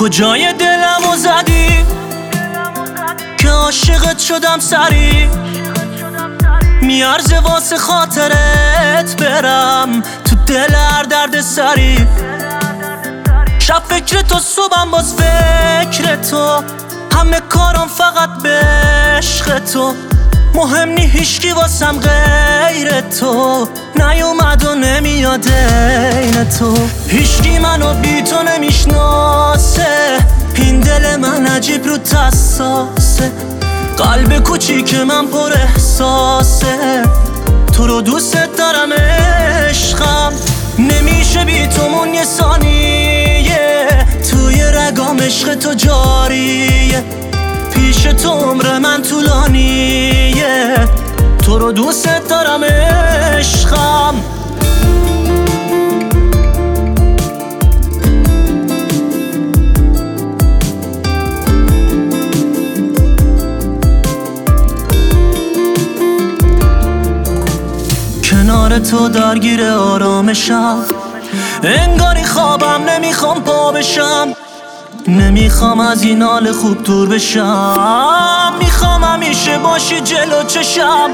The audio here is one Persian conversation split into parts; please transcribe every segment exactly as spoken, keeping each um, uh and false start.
کجای دلمو زدی که عاشقت شدم سری، میارزه واسه خاطرت برم تو دل هر درد سری. شب فکر تو صبحم باز فکر تو، همه کارم فقط به عشق تو. مهم نی هیچکی واسم غیر تو، نیومد و نمیاد این تو. هیچکی منو بی تو نمیشناسه، این دل من عجیب رو حساسه. قلب کوچیک من پر احساسه، تو رو دوست دارم عشقم. نمیشه بی تو مون یه ثانیه، توی رگام عشق تو جاریه. پیش تو عمر من طولانیه، تو رو دوست دارم عشقم. کنار تو درگیر آرامشم، انگاری خوابم نمیخوام پا بشم. نمیخوام از این حال خوب دور بشم، میخوام همیشه باشی جلو چشم.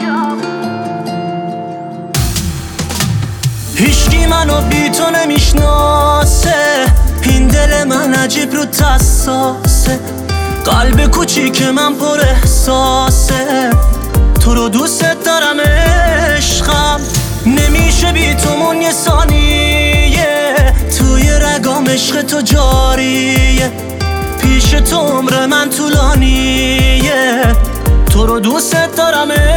هیچکی منو بی تو نمیشناسه، این دل من عجیب رو حساسه. قلب کوچیک من پر احساسه، تو رو دوست دارم عشقم. نمیشه بی تو مون یه ثانیه، توی رگام عشق تو جاریه. پیش تو عمر من طولانیه، تو رو دوست دارم.